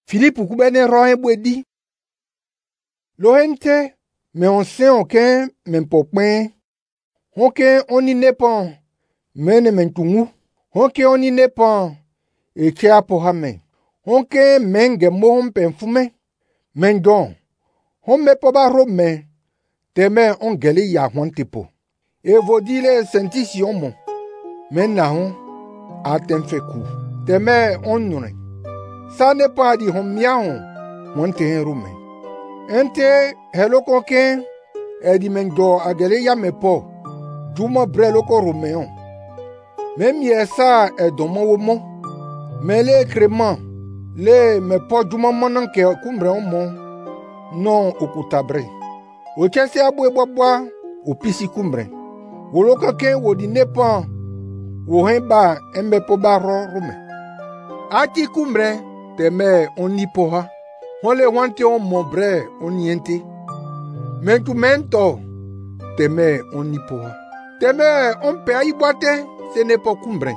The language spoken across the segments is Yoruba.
Philippe kubene rohe bwedi. Lohente me onsen oke men pokpen. Honke oni nepon mene mentungu. Honke oni nepon eke apohame. Honke menge mohom penfume. Mendon. Homme poba rome. Teme ongeli ya hwantipo. Evodile sentisi omo. Men nahon atemfeku. Teme onnure. Sa ne pa di homia hon. Mwante hen rume. Ente heloko ken. Edi mendo agele ya mepo. Juma bre loko rume on. Même yesa edomo womo. Mele kreman. Le mepo juma mananke kumbre omo. Non okutabre. Ochese abwe bwabwa. Opisi kumbre. Woloka ken wodi nepan. Wohenba embepo baro rume. Ati kumbre. Teme onipoha. Hole wante on mobre oniente. Mentu mento. Teme onipoha. Teme on pe aibwate. Ce n'est pas kumbre.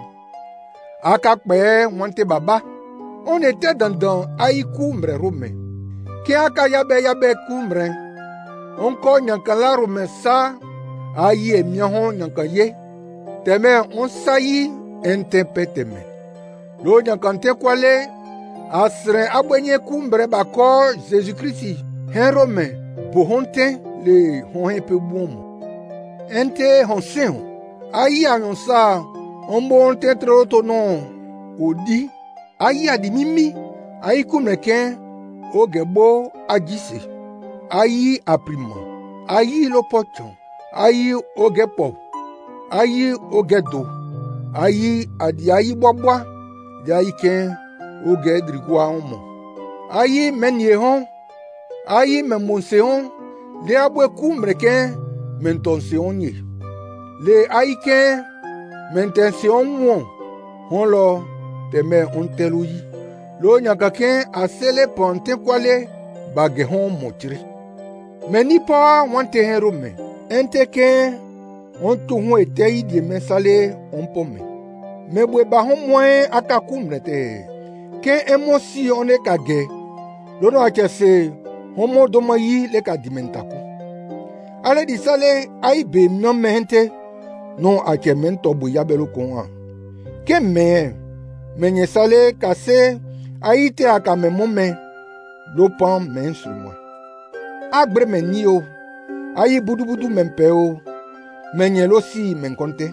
Akakpe wante baba. On était dans aïe kumbre rume. Ki aka yabe kumbre. On ko nyankala rume sa. Aïe emiahon nyankaye. Teme on sayi entepe teme. Lo nyankante kwale. Asre abwenye kumbre bako Jésus-Christ. Hen rome. Bohonte le honhe pe buomo. Ente honsen. Ayi anonsa. Ombo onte troto non. Odi. Ayi adimimi. Ayi kumbre ken. Ogebo ajise. Ayi aprima. Ayi lopochon. Ayi ogepo. Ayi ogedo. Ayi adi ayi bwabwa. Di ayi ken. Oge drikwa omo. Ayi menye hon. Ayi memonse hon. Le abwe kumbre ken. Mentonse onye. Le ayi ken. Mentense onwon. Hon lo. Teme onteluyi. Lo nyaka ken asele ponte kwale. Bage hon mochire. Meni pa wante hen rome. Ente ken. Ontu hon ete yi di mensale onpome. Mebwe ba hon mwen aka kumbre te. Ken emosi one kage. Lono achese homo doma yi le ka dimentaku. Ale di sale aibe mion mehente. Non ache mento bu yabelo konwa. Ken menye sale kase aite aka memome. Lopan mensu mwa. Agbre meni o. Ayi budu mempe o. Menye losi menkonte.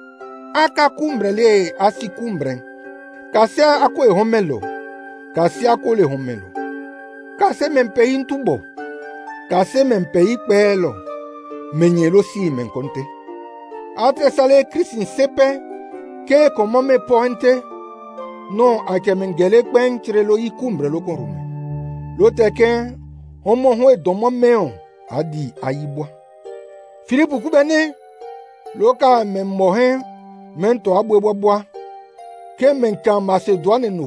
Aka kumbre le asi kumbre. Kase ako e homelo. Kase ako le homelo. Kase mempe intubo. Kase mempe ikpelo. Menyelo si menkonte. Ate sale Christ sepe. Ke komome pointe. Non ake mengele kwen chirelo ikumbre lo korume. Lo teken. Homo hoe domo meon. Adi ayibwa. Philippe kubene. Loka memmohen. Mento abwe bwabwa. Ke menka Macedoine no.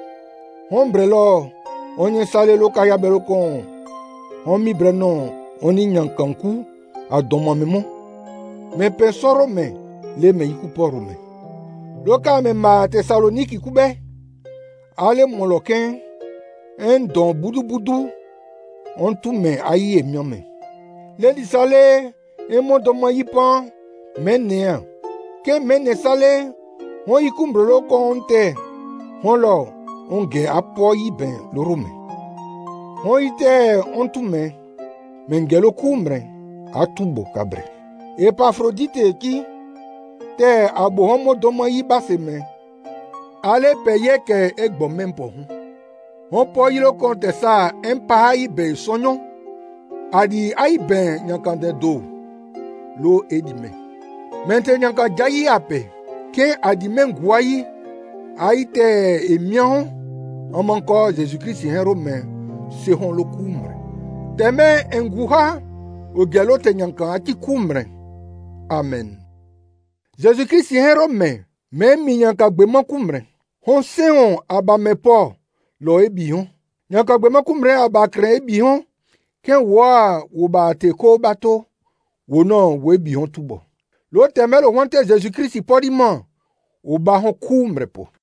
Hombre lo. Onye sale loka ya belokon. Homi breno. Oni nyankanku. Adoma memo. Me pensoro me. Le me ikuporo me. Loka me ma Thessaloniki kube. Ale moloken. En don budu. Ontu me ayi emion me. Le di sale. Emo doma yipan. Menea. Ke mene sale. Hon yikumbre lo konte. Hon lo. Onge apo yiben lorume. Hon ite ontume. Mengelo kumbre. Atubo kabre. Epafrodite ki. Te abo homo domo yibase me. Ale peye ke egbo mempo hun. Hon po yilo konte sa. Empa yibe sonyon. Adi aibe nyankande do. Lo edime. Mente nyanka jayi ape. Ken adime ngwayi. Aite emion. Omanko Jésus-Christ hen rome. Se hon lo kumbre. Teme nguha. Ogelo te nyanka ati kumbre. Amen. Jésus-Christ hen rome. Men mi nyanka gbema kumbre. Hon se hon aba mepo. Lo ebi hon. Nyanka gbema kumbre aba kren ebi hon. Ken wa woba te ko bato. Wono we ebi hon tubo. Lo teme lo wante Jésus-Christ podi man. Oba hon kumbre po.